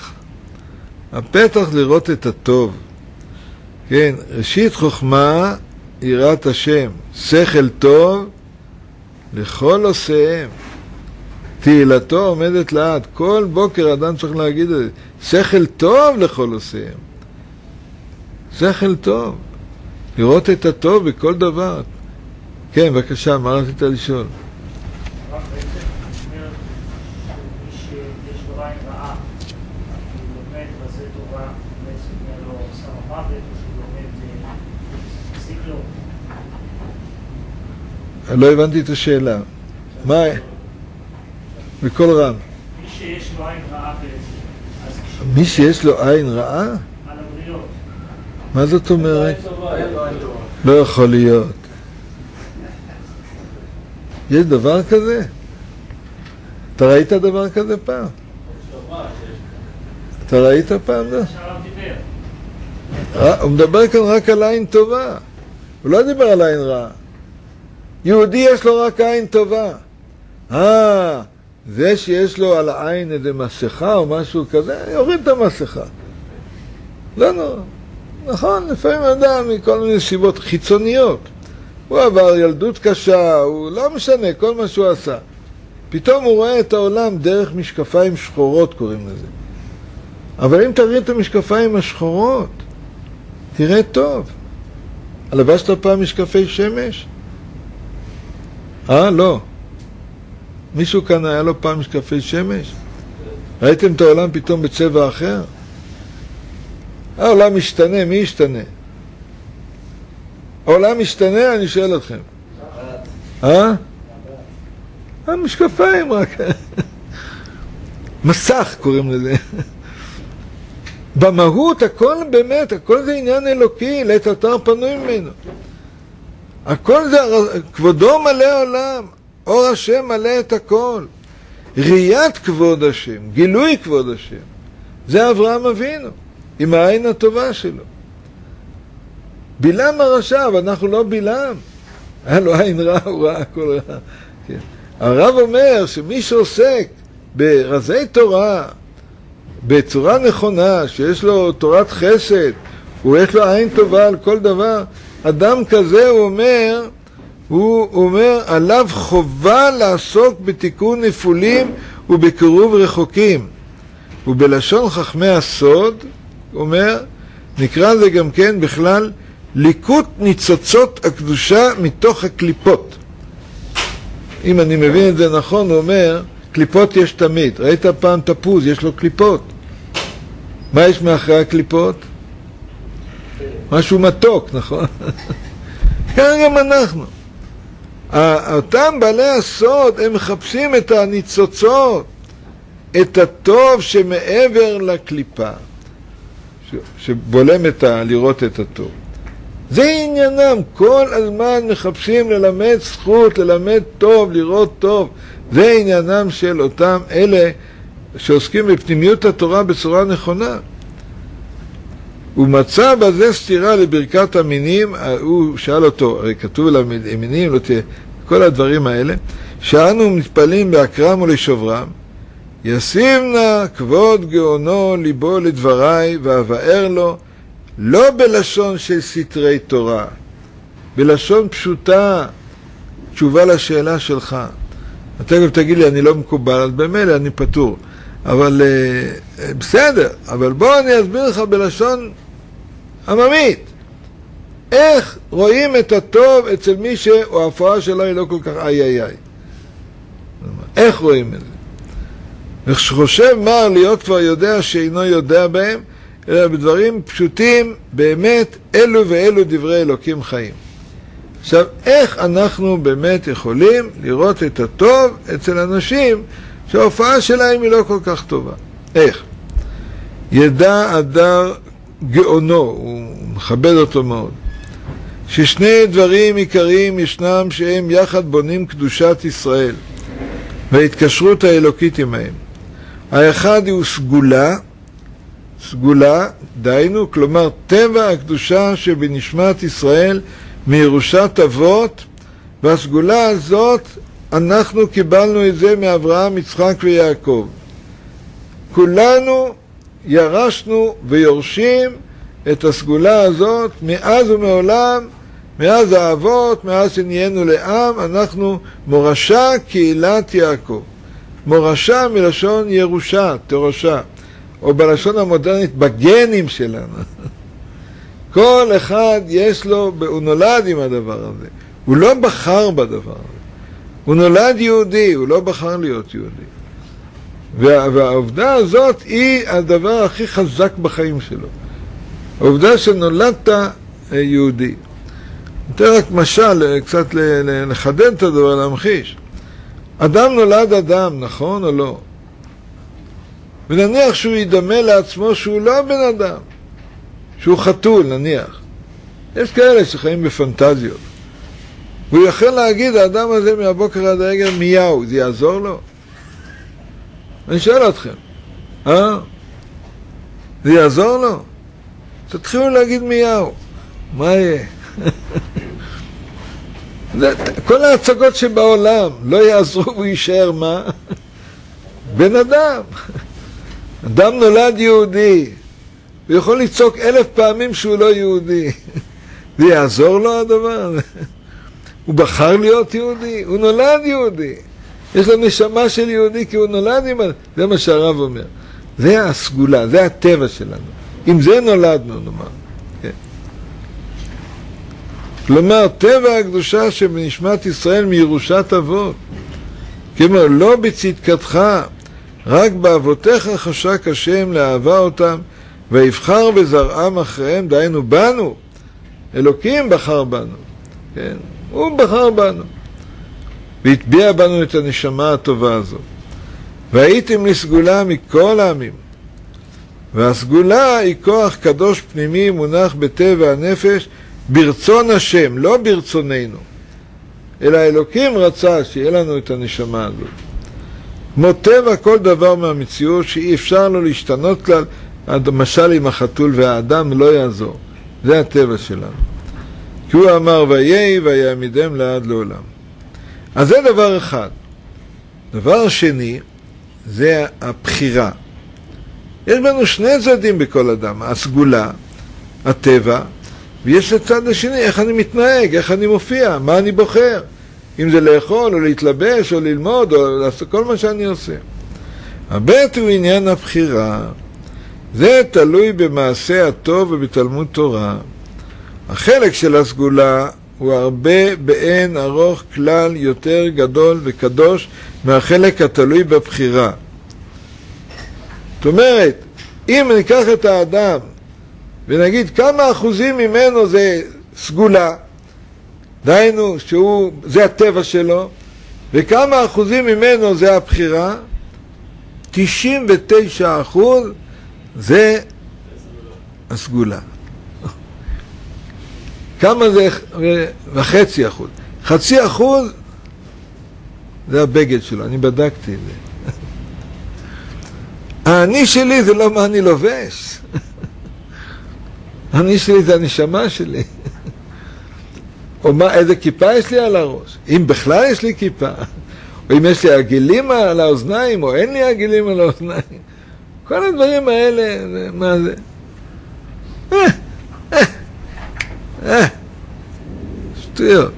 הפתח לראות את הטוב. כן, ראשית חוכמה יראת השם, שכל טוב לכל עושיהם. תהילתו עומדת לעד. כל בוקר אדם צריך להגיד את זה. שכל טוב לכל עושיהם. שכל טוב. לראות את הטוב בכל דבר. כן, בבקשה, מה רצית לשאול? רק בעצם אומר שמי שיש לו עין רעה, הוא לומד בזה תורה, בעצם אומר לו שר המוות, או שהוא לומד פסיק לו. לא הבנתי את השאלה. מה? בכל רם. מי שיש לו עין רעה בעצם. מי שיש לו עין רעה? על הבריות. מה זאת אומרת? אין תורה. לא יכול להיות. יש דבר כזה? אתה ראית דבר כזה פעם? אתה ראית פעם? לא? שהרב דיבר. הוא מדבר כאן רק על עין טובה. הוא לא דיבר על עין רעה. יהודי יש לו רק עין טובה. זה שיש לו על העין איזה מסכה או משהו כזה, יוריד את המסכה. לא נורא. נכון, לפעמים אדם מכל מיני סיבות חיצוניות. הוא עבר ילדות קשה, הוא לא משנה, כל מה שהוא עשה. פתאום הוא רואה את העולם דרך משקפיים שחורות, קוראים לזה. אבל אם תראי את המשקפיים השחורות, תראה טוב. לבשת פעם משקפי שמש? לא. מישהו כאן היה לו פעם משקפי שמש? ראיתם את העולם פתאום בצבע אחר? העולם משתנה, מי ישתנה? העולם משתנה, אני שואל אתכם. המשקפיים רק. מסך קוראים לזה. במהות הכל באמת, הכל זה עניין אלוקי, לעת אתר פנוי ממנו. הכל זה, כבודו מלא עולם, אור השם מלא את הכל. ראיית כבוד השם, גילוי כבוד השם. זה אברהם אבינו, עם העין הטובה שלו. בלעם הרשע, אבל אנחנו לא בלעם. היה לו עין רע, הוא ראה הכל רע. כן. הרב אומר שמי שעוסק ברזי תורה, בצורה נכונה, שיש לו תורת חסד, יש לו עין טובה על כל דבר, אדם כזה הוא אומר, עליו חובה לעסוק בתיקון נפולים ובקירוב רחוקים. ובלשון חכמי הסוד, הוא אומר, נקרא זה גם כן בכלל, ליקוט ניצוצות הקדושה מתוך הקליפות. אם אני מבין את זה נכון, הוא אומר, קליפות יש תמיד. ראית פעם תפוז, יש לו קליפות. מה יש מאחרי הקליפות? משהו מתוק, נכון? כאן גם אנחנו. אותם בעלי הסוד, הם מחפשים את הניצוצות, את הטוב שמעבר לקליפה, שבולם לראות את הטוב. זה עניינם, כל הזמן מחפשים ללמד זכות, ללמד טוב, לראות טוב. זה עניינם של אותם אלה שעוסקים בפנימיות התורה בצורה נכונה. הוא מצא בזה סתירה לברכת המינים, הוא שאל אותו, הרי כתוב על המינים, לא תהיה, כל הדברים האלה, שאנו מתפלים באקרם ולשוברם, ישים נא כבוד גאונו ליבו לדבריי ואבאר לו, לא בלשון של סתרי תורה, בלשון פשוטה, תשובה לשאלה שלך. אתה גם תגיד לי, אני לא מקובל, אז במילא אני פטור. אבל בסדר, אבל בוא אני אסביר לך בלשון עממית. איך רואים את הטוב אצל מי שההפרעה שלו היא לא כל כך איי. איך רואים את זה? וחושב מה להיות כבר יודע שאינו יודע בהם, אלא בדברים פשוטים, באמת, אלו ואלו דברי אלוקים חיים. עכשיו, איך אנחנו באמת יכולים לראות את הטוב אצל אנשים שההופעה שלהם היא לא כל כך טובה? איך? ידע הדר גאונו, הוא מכבד אותו מאוד, ששני דברים עיקריים ישנם שהם יחד בונים קדושת ישראל וההתקשרות האלוקית עמהם. האחד הוא סגולה, דיינו, כלומר טבע הקדושה שבנשמת ישראל מירושת אבות, והסגולה הזאת אנחנו קיבלנו את זה מאברהם, יצחק ויעקב. כולנו ירשנו ויורשים את הסגולה הזאת מאז ומעולם, מאז האבות, מאז שנהיינו לעם, אנחנו מורשה קהילת יעקב. מורשה מלשון ירושה, תורשה, או בלשון המודרנית בגנים שלנו. כל אחד יש לו, הוא נולד עם הדבר הזה. הוא לא בחר בדבר הזה. הוא נולד יהודי, הוא לא בחר להיות יהודי. והעובדה הזאת היא הדבר הכי חזק בחיים שלו. העובדה שנולדת יהודי. נתן רק משל, קצת לחדד את הדבר, להמחיש. אדם נולד אדם, נכון או לא? ונניח שהוא ידמה לעצמו שהוא לא בן אדם. שהוא חתול נניח. יש כאלה שחיים בפנטזיות. והוא יכול להגיד, האדם הזה מהבוקר עד הרגע מיהו, זה יעזור לו? אני שואל אתכם, זה יעזור לו? תתחילו להגיד מיהו. מה יהיה? כל ההצגות שבעולם לא יעזרו והוא יישאר מה? בן אדם. אדם נולד יהודי. הוא יכול לצעוק 1000 פעמים שהוא לא יהודי. זה יעזור לו הדבר? הוא בחר להיות יהודי, הוא נולד יהודי. יש לו נשמה של יהודי כי הוא נולד עם... זה מה שהרב אומר. זה הסגולה, זה הטבע שלנו. עם זה נולדנו, נאמר. כן. כלומר, טבע הקדושה שבנשמת ישראל מירושת אבות. כלומר, לא בצדקתך, רק באבותיך חשק השם לאהבה אותם, ויבחר בזרעם אחריהם, דהיינו בנו. אלוקים בחר בנו. כן? הוא בחר בנו. והטביע בנו את הנשמה הטובה הזאת. והייתם לסגולה מכל העמים. והסגולה היא כוח קדוש פנימי מונח בטבע הנפש ברצון השם, לא ברצוננו. אלא אלוקים רצה שיהיה לנו את הנשמה הזאת. כמו טבע כל דבר מהמציאות שאי אפשר לו להשתנות כלל, המשל עם החתול והאדם לא יעזור. זה הטבע שלנו. כי הוא אמר ויהי ויעמידם לעד לעולם. אז זה דבר אחד. דבר שני זה הבחירה. יש בנו שני צדדים בכל אדם, הסגולה, הטבע, ויש לצד השני איך אני מתנהג, איך אני מופיע, מה אני בוחר, אם זה לאכול או להתלבש או ללמוד או לעשות כל מה שאני עושה. הבית הוא עניין הבחירה, זה תלוי במעשה הטוב ובתלמוד תורה. החלק של הסגולה הוא הרבה באין ארוך כלל יותר גדול וקדוש מהחלק התלוי בבחירה. זאת אומרת, אם ניקח את האדם ונגיד כמה אחוזים ממנו זה סגולה, דהיינו זה הטבע שלו, וכמה אחוזים ממנו זה הבחירה, 99% זה הסגולה. כמה זה 0.5%? 0.5% זה הבגד שלו, אני בדקתי את זה. האני שלי זה לא מה אני לובש. האני שלי זה הנשמה שלי. או איזה כיפה יש לי על הראש. אם בכלל יש לי כיפה. או אם יש לי עגילים על האוזניים, או אין לי עגילים על האוזניים. כל הדברים האלה, מה זה? שטויות.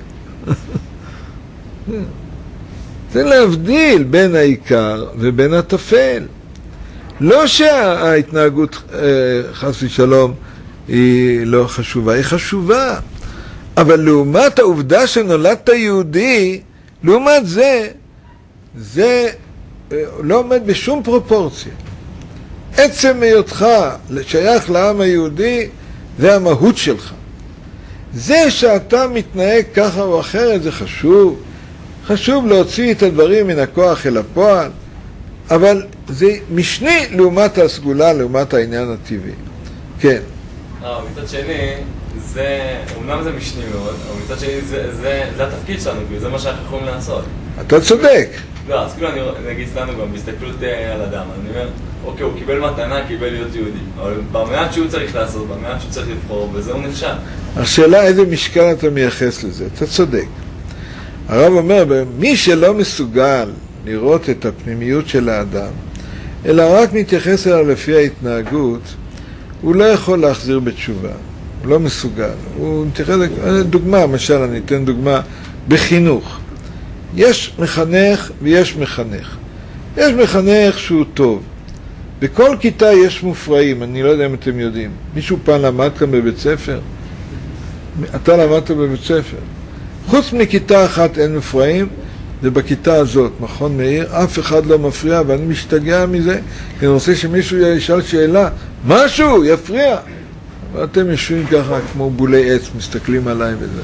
זה להבדיל בין העיקר ובין הטפל. לא שההתנהגות חס ושלום היא לא חשובה, היא חשובה. אבל לעומת העובדה שנולדת יהודי, לעומת זה לא עומד בשום פרופורציה. עצם היותך שייך לעם היהודי, זה המהות שלך. זה שאתה מתנהג ככה או אחרת, זה חשוב. חשוב להוציא את הדברים מן הכוח אל הפועל, אבל זה משני לעומת הסגולה, לעומת העניין הטבעי. כן. מצד שני, אומנם זה משני מאוד, אבל מצד שני זה התפקיד שלנו, זה מה שאנחנו יכולים לעשות. אתה צודק. לא, אז כאילו אני נגיד סתנו גם בהסתכלות על אדם, אני אומר, אוקיי, הוא קיבל מתנה, קיבל להיות יהודי, אבל במעט שהוא צריך לעשות, במעט שהוא צריך לבחור, וזה הוא נכשל. השאלה איזה משקל אתה מייחס לזה, אתה צודק. הרב אומר, מי שלא מסוגל לראות את הפנימיות של האדם, אלא רק מתייחס אליו לפי ההתנהגות, הוא לא יכול להחזיר בתשובה, הוא לא מסוגל. הוא מתייחס, דוגמה, למשל, אני אתן דוגמה, בחינוך. יש מחנך ויש מחנך. יש מחנך שהוא טוב. בכל כיתה יש מופרעים, אני לא יודע אם אתם יודעים. מישהו פעם למד כאן בבית ספר? אתה למדת בבית ספר. חוץ מכיתה אחת אין מופרעים, זה בכיתה הזאת, מכון מאיר, אף אחד לא מפריע, ואני משתגע מזה, כי אני רוצה שמישהו ישאל שאלה, משהו יפריע. ואתם יושבים ככה כמו בולי עץ, מסתכלים עליי וזה.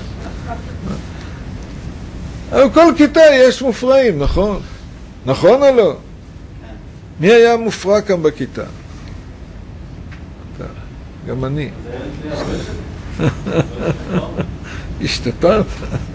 אבל כל כיתה יש מופרעים, נכון? נכון או לא? מי היה מופרע כאן בכיתה? גם אני. השתפרת.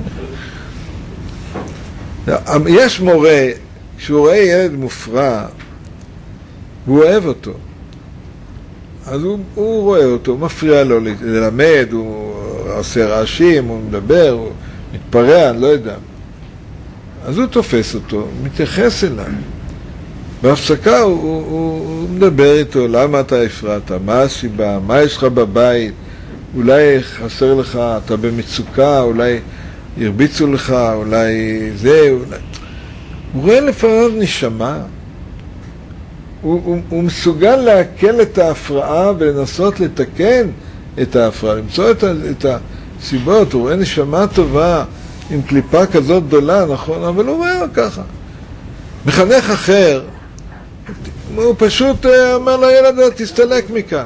יש מורה, כשהוא רואה ילד מופרע, והוא אוהב אותו. אז הוא רואה אותו, מפריע לו ללמד, הוא עושה רעשים, הוא מדבר, הוא מתפרע, אני לא יודע. אז הוא תופס אותו, מתייחס אליו. בהפסקה הוא מדבר איתו, למה אתה הפרעת, מה הסיבה, מה יש לך בבית, אולי חסר לך, אתה במצוקה, אולי הרביצו לך, אולי זה, אולי... הוא רואה לפעמים נשמה, הוא מסוגל להקל את ההפרעה ולנסות לתקן את ההפרעה, למצוא את הסיבות, הוא רואה נשמה טובה עם קליפה כזאת גדולה, נכון, אבל הוא רואה ככה. מחנך אחר, הוא פשוט אמר לילד, תסתלק מכאן.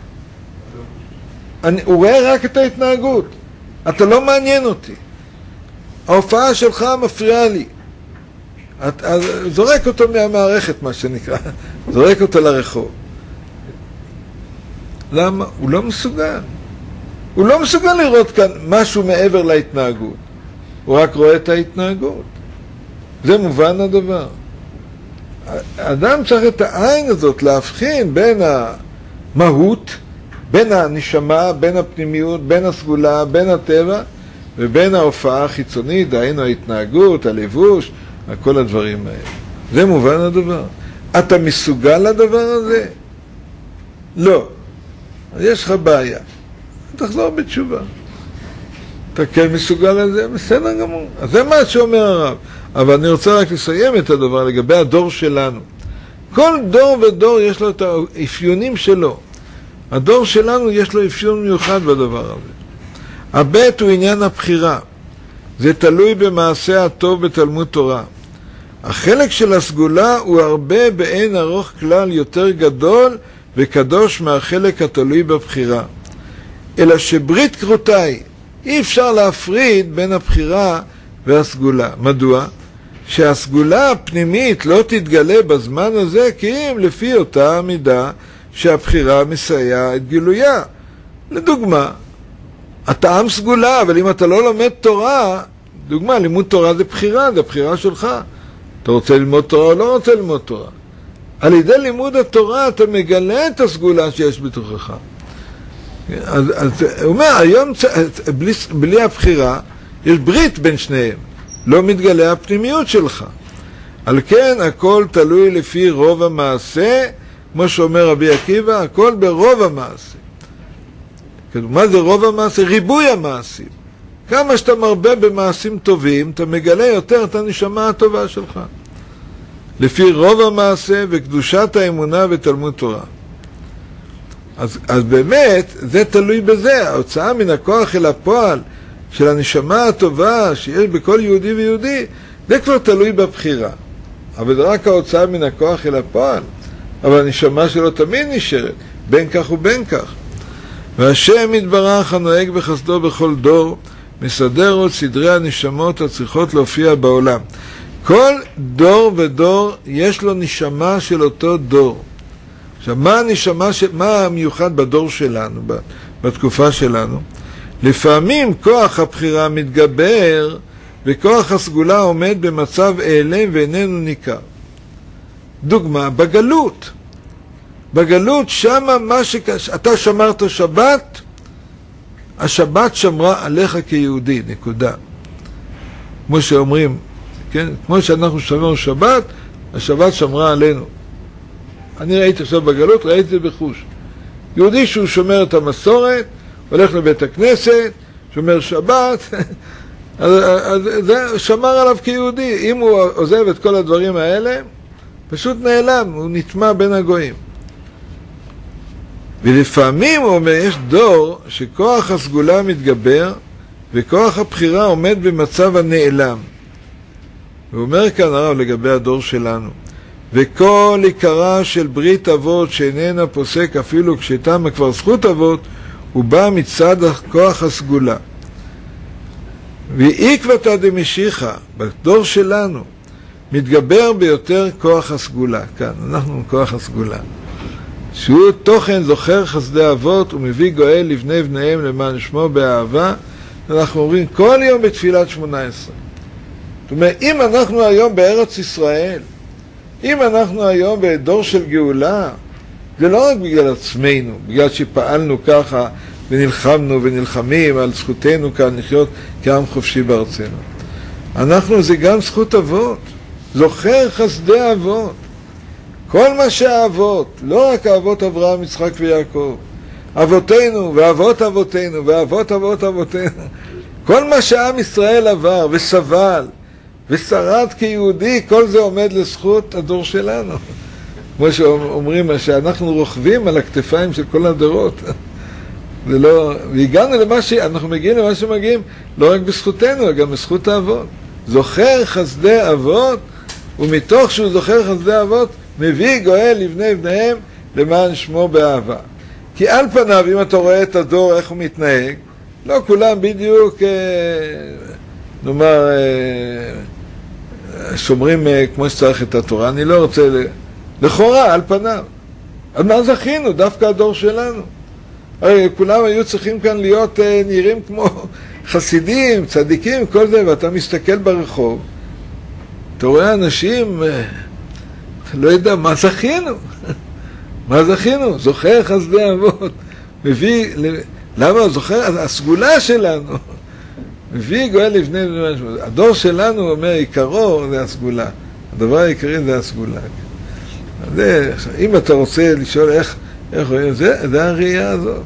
הוא רואה רק את ההתנהגות, אתה לא מעניין אותי, ההופעה שלך מפריעה לי. זורק אותו מהמערכת, מה שנקרא, זורק אותו לרחוב. למה? הוא לא מסוגל. הוא לא מסוגל לראות כאן משהו מעבר להתנהגות. הוא רק רואה את ההתנהגות. זה מובן הדבר. האדם צריך את העין הזאת להבחין בין המהות, בין הנשמה, בין הפנימיות, בין הסגולה, בין הטבע, ובין ההופעה החיצונית, דהיינו ההתנהגות, הלבוש, כל הדברים האלה. זה מובן הדבר. אתה מסוגל לדבר הזה? לא. אז יש לך בעיה. תחזור בתשובה. אתה כן מסוגל לזה? בסדר גמור. אז זה מה שאומר הרב. אבל אני רוצה רק לסיים את הדבר לגבי הדור שלנו. כל דור ודור יש לו את האפיונים שלו. הדור שלנו יש לו אפיון מיוחד בדבר הזה. הבית הוא עניין הבחירה. זה תלוי במעשה הטוב בתלמוד תורה. החלק של הסגולה הוא הרבה באין ארוך כלל יותר גדול וקדוש מהחלק התלוי בבחירה. אלא שברית כרותיי, אי אפשר להפריד בין הבחירה והסגולה. מדוע? שהסגולה הפנימית לא תתגלה בזמן הזה כי אם לפי אותה המידה שהבחירה מסייעה את גילויה. לדוגמה, אתה עם סגולה, אבל אם אתה לא לומד תורה, דוגמה, לימוד תורה זה בחירה, זה בחירה שלך. אתה רוצה ללמוד תורה או לא רוצה ללמוד תורה? על ידי לימוד התורה אתה מגלה את הסגולה שיש בתוכך. אז הוא אומר, היום בלי הבחירה יש ברית בין שניהם. לא מתגלה הפנימיות שלך. על כן הכל תלוי לפי רוב המעשה, כמו שאומר רבי עקיבא, הכל ברוב המעשה. מה זה רוב המעשה? ריבוי המעשים. כמה שאתה מרבה במעשים טובים, אתה מגלה יותר את הנשמה הטובה שלך. לפי רוב המעשה וקדושת האמונה ותלמוד תורה. אז באמת, זה תלוי בזה. ההוצאה מן הכוח אל הפועל של הנשמה הטובה שיש בכל יהודי ויהודי, זה כבר תלוי בבחירה. אבל זה רק ההוצאה מן הכוח אל הפועל. אבל הנשמה שלו תמיד נשארת, בין כך ובין כך. והשם יתברך הנוהג בחסדו בכל דור, מסדר עוד סדרי הנשמות הצריכות להופיע בעולם. כל דור ודור יש לו נשמה של אותו דור. עכשיו, מה המיוחד בדור שלנו, בתקופה שלנו? לפעמים כוח הבחירה מתגבר, וכוח הסגולה עומד במצב העלם ואיננו ניכר. דוגמה, בגלות. בגלות שמה אתה שמרת שבת, השבת שמרה עליך כיהודי, נקודה. כמו שאומרים, כן? כמו שאנחנו שמרנו שבת, השבת שמרה עלינו. אני ראיתי עכשיו בגלות, ראיתי זה בחוש. יהודי שהוא שומר את המסורת, הולך לבית הכנסת, שומר שבת, אז זה שמר עליו כיהודי. אם הוא עוזב את כל הדברים האלה, פשוט נעלם, הוא נטמע בין הגויים. ולפעמים הוא אומר, יש דור שכוח הסגולה מתגבר, וכוח הבחירה עומד במצב הנעלם. הוא אומר כאן הרב לגבי הדור שלנו, וכל עיקרה של ברית אבות שאיננה פוסק אפילו כשתמה כבר זכות אבות, הוא בא מצד כוח הסגולה. ועקבתא דמשיחא, בדור שלנו, מתגבר ביותר כוח הסגולה. כאן, אנחנו כוח הסגולה. שהוא תוכן זוכר חסדי אבות ומביא גואל לבני בניהם למען שמו באהבה. אנחנו אומרים כל יום בתפילת 18. זאת אומרת, אם אנחנו היום בארץ ישראל, אם אנחנו היום בדור של גאולה, זה לא רק בגלל עצמנו, בגלל שפעלנו ככה ונלחמנו ונלחמים על זכותנו כאן לחיות כעם חופשי בארצנו. אנחנו, זה גם זכות אבות, זוכר חסדי אבות. כל מה שהאבות, לא רק האבות אברהם, יצחק ויעקב, אבותינו ואבות אבותינו ואבות אבות אבותינו, כל מה שעם ישראל עבר וסבל ושרד כיהודי, כל זה עומד לזכות הדור שלנו. כמו שאומרים, שאנחנו רוכבים על הכתפיים של כל הדורות. זה לא, והגענו למה אנחנו מגיעים למה שמגיעים, לא רק בזכותנו, אלא גם בזכות האבות. זוכר חסדי אבות, ומתוך שהוא זוכר חסדי אבות, מביא גואל לבני בניהם למען שמו באהבה. כי על פניו, אם אתה רואה את הדור, איך הוא מתנהג, לא כולם בדיוק, נאמר, שומרים כמו שצריך את התורה. אני לא רוצה, לכאורה, על פניו. אז מה זכינו? דווקא הדור שלנו. הרי כולם היו צריכים כאן להיות נראים כמו חסידים, צדיקים, כל זה, ואתה מסתכל ברחוב, אתה רואה אנשים, לא יודע, מה זכינו? מה זכינו? זוכר חסדי אבות. מביא, למה? זוכר, הסגולה שלנו. מביא גואל לבני בניהם. הדור שלנו אומר, עיקרו זה הסגולה. הדבר העיקרי זה הסגולה. זה, אם אתה רוצה לשאול איך רואים, זה הראייה הזאת.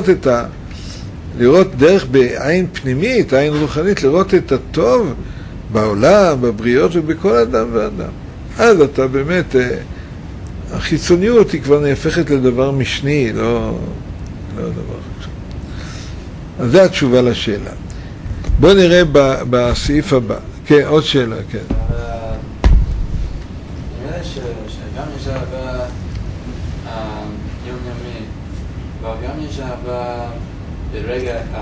לראות דרך בעין פנימית, עין רוחנית, לראות את הטוב בעולם, בבריאות ובכל אדם ואדם. אז אתה באמת, החיצוניות היא כבר נהפכת לדבר משני, לא דבר חשוב. אז זו התשובה לשאלה. בוא נראה בסעיף הבא. כן, עוד שאלה, כן. נראה שגם יש אהבה יומיומי, אבל גם יש אהבה ברגע אחד.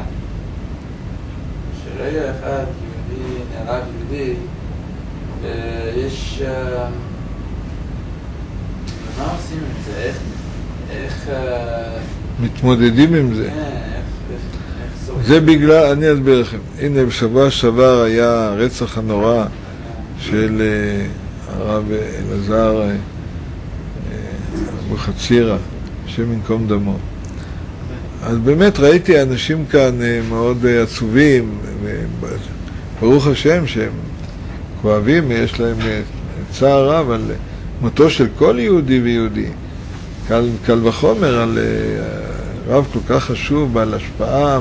שרגע אחד יהודי נהרג יהודי, ויש... מה עושים עם זה? איך... מתמודדים עם זה? זה בגלל, אני אסביר לכם. הנה, בשבוע שעבר היה הרצח הנורא של הרב אלעזר אבוחצירא, השם ינקום דמו. אז באמת ראיתי אנשים כאן מאוד עצובים, ברוך השם שהם כואבים, יש להם צער רב על מותו של כל יהודי ויהודי. קל וחומר על רב כל כך חשוב, בעל השפעה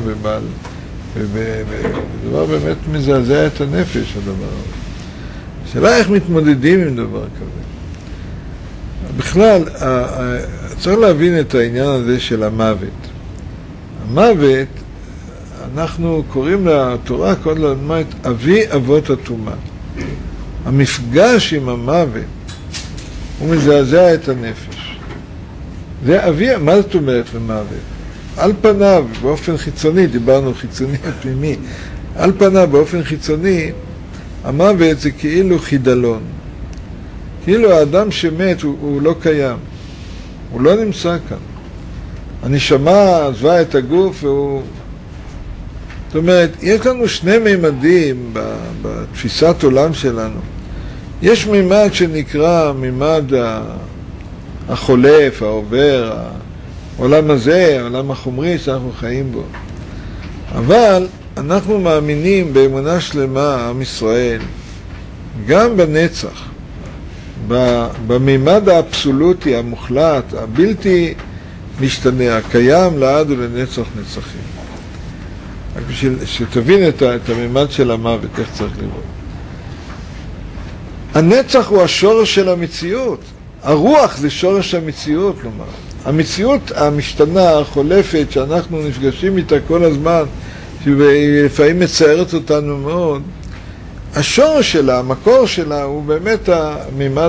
ודבר באמת מזעזע את הנפש, הדבר הזה. השאלה איך מתמודדים עם דבר כזה. בכלל, צריך להבין את העניין הזה של המוות. המוות, אנחנו קוראים לתורה כל הזמן את אבי אבות הטומאה. המפגש עם המוות הוא מזעזע את הנפש. זה אבי, מה זאת אומרת למוות? על פניו, באופן חיצוני, דיברנו חיצוני פנימי, על פניו, באופן חיצוני, המוות זה כאילו חידלון. כאילו האדם שמת הוא לא קיים, הוא לא נמצא כאן. הנשמה עזבה את הגוף והוא... זאת אומרת, יש לנו שני מימדים בתפיסת עולם שלנו. יש מימד שנקרא מימד החולף, העובר, העולם הזה, העולם החומרי שאנחנו חיים בו. אבל אנחנו מאמינים באמונה שלמה, עם ישראל, גם בנצח, במימד האבסולוטי, המוחלט, הבלתי משתנה, הקיים לעד ולנצח נצחים. רק בשביל שתבין את המימד של המוות, איך צריך לראות. הנצח הוא השורש של המציאות. הרוח זה שורש המציאות, כלומר. המציאות המשתנה, החולפת, שאנחנו נפגשים איתה כל הזמן, שלפעמים מצערת אותנו מאוד, השורש שלה, המקור שלה, הוא באמת המימד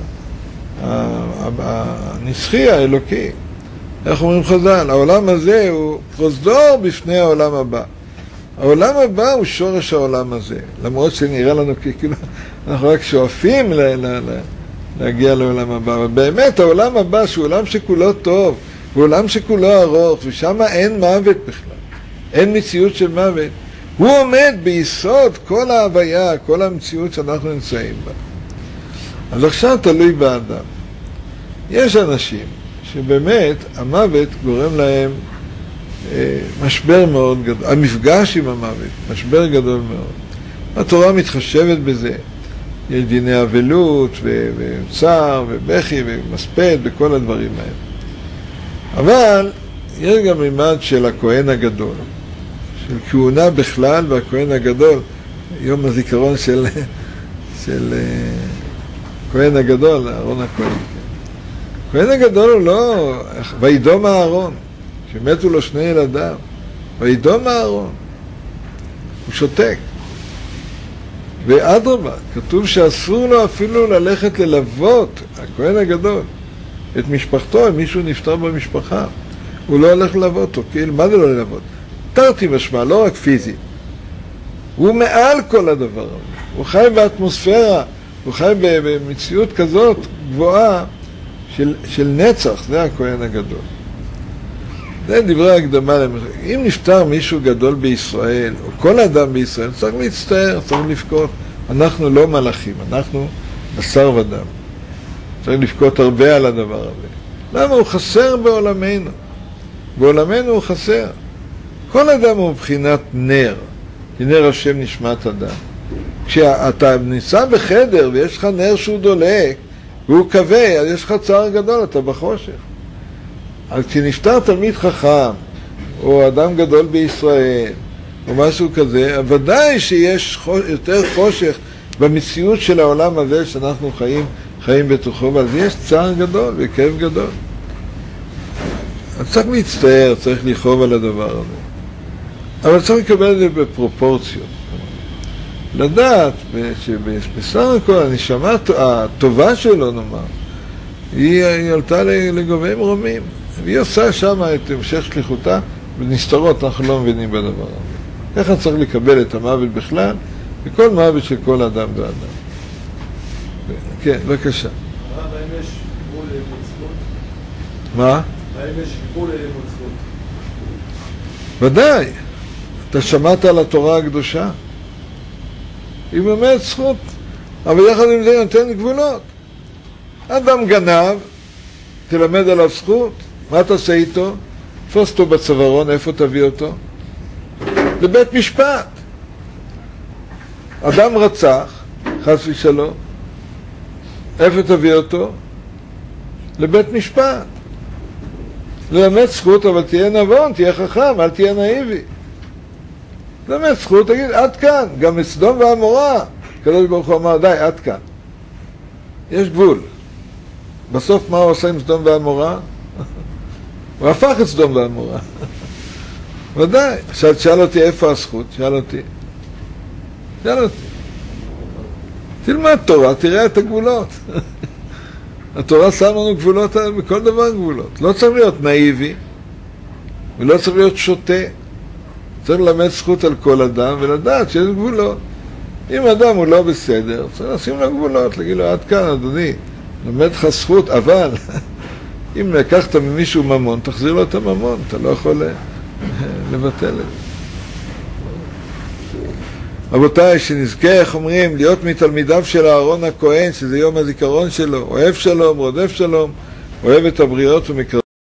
הנצחי, האלוקי. איך אומרים חז"ל? העולם הזה הוא פרוזדור בפני העולם הבא. העולם הבא הוא שורש העולם הזה, למרות שנראה לנו כאילו אנחנו רק שואפים להגיע לעולם הבא. אבל באמת העולם הבא שהוא עולם שכולו טוב, הוא עולם שכולו ארוך, ושם אין מוות בכלל, אין מציאות של מוות. הוא עומד ביסוד כל ההוויה, כל המציאות שאנחנו נמצאים בה. אז עכשיו תלוי באדם. יש אנשים שבאמת המוות גורם להם משבר מאוד גדול, המפגש עם המוות, משבר גדול מאוד. התורה מתחשבת בזה, יש דיני אבלות וצער ובכי ומספד וכל הדברים האלה. אבל יש גם מימד של הכהן הגדול, של כהונה בכלל, והכהן הגדול, יום הזיכרון של כהן הגדול, אהרון הכהן. הכהן הגדול הוא לא, וידום אהרון, שמתו לו 2 ילדיו, וידום אהרון, הוא שותק. ואדרבה, כתוב שאסור לו אפילו ללכת ללוות, הכהן הגדול, את משפחתו, אם מישהו נפטר במשפחה, הוא לא הולך ללוות אותו, כאילו, מה זה לא ללוות? תרתי משמע, לא רק פיזי. הוא מעל כל הדבר הזה. הוא חי באטמוספירה, הוא חי במציאות כזאת גבוהה של נצח, זה הכהן הגדול. זה דברי הקדמה למשל. אם נפטר מישהו גדול בישראל, או כל אדם בישראל, צריך להצטער, צריך לבכות. אנחנו לא מלאכים, אנחנו בשר ודם. צריך לבכות הרבה על הדבר הזה. למה? הוא חסר בעולמנו. בעולמנו הוא חסר. כל אדם הוא מבחינת נר, כי נר השם נשמת אדם. כשאתה נמצא בחדר ויש לך נר שהוא דולק, והוא קווה, אז יש לך צער גדול, אתה בחושך. אז כשנפטר תלמיד חכם, או אדם גדול בישראל, או משהו כזה, ודאי שיש יותר חושך במציאות של העולם הזה שאנחנו חיים בתוכו, ואז יש צער גדול וכאב גדול. אז צריך להצטער, צריך לכאוב על הדבר הזה. אבל צריך לקבל את זה בפרופורציות. לדעת שבסך הכל הנשמה הטובה שלו, נאמר, היא עלתה לגובי מרומים. והיא עושה שם את המשך שליחותה, ונסתרות אנחנו לא מבינים בדבר הזה. ככה צריך לקבל את המוות בכלל, וכל מוות של כל אדם ואדם. כן, בבקשה. האם יש גבול למצוות? מה? האם יש גבול למצוות? ודאי. אתה שמעת על התורה הקדושה? היא באמת זכות, אבל יחד עם זה נותן גבולות. אדם גנב, תלמד עליו זכות, מה תעשה איתו? תפוס אותו בצווארון, איפה תביא אותו? לבית משפט. אדם רצח, חס ושלום, איפה תביא אותו? לבית משפט. זה באמת זכות, אבל תהיה נבון, תהיה חכם, אל תהיה נאיבי. זה באמת זכות, תגיד, עד כאן. גם בסדום ועמורה, הקדוש ברוך הוא אמר, די, עד כאן. יש גבול. בסוף מה הוא עושה עם סדום ועמורה? הוא הפך את סדום ועמורה. ודאי. עכשיו תשאל אותי איפה הזכות, שאל אותי. תלמד תורה, תראה את הגבולות. התורה שם לנו גבולות, בכל דבר גבולות. לא צריך להיות נאיבי, ולא צריך להיות שוטה. צריך ללמד זכות על כל אדם, ולדעת שיש גבולות. אם אדם הוא לא בסדר, צריך לשים לו גבולות, להגיד לו, עד כאן, אדוני, למד לך זכות, אבל אם לקחת ממישהו ממון, תחזיר לו את הממון, אתה לא יכול לבטל את זה. רבותיי, שנזכה, איך אומרים, להיות מתלמידיו של אהרון הכהן, שזה יום הזיכרון שלו, אוהב שלום, רודף שלום, אוהב את הבריות ומקרב.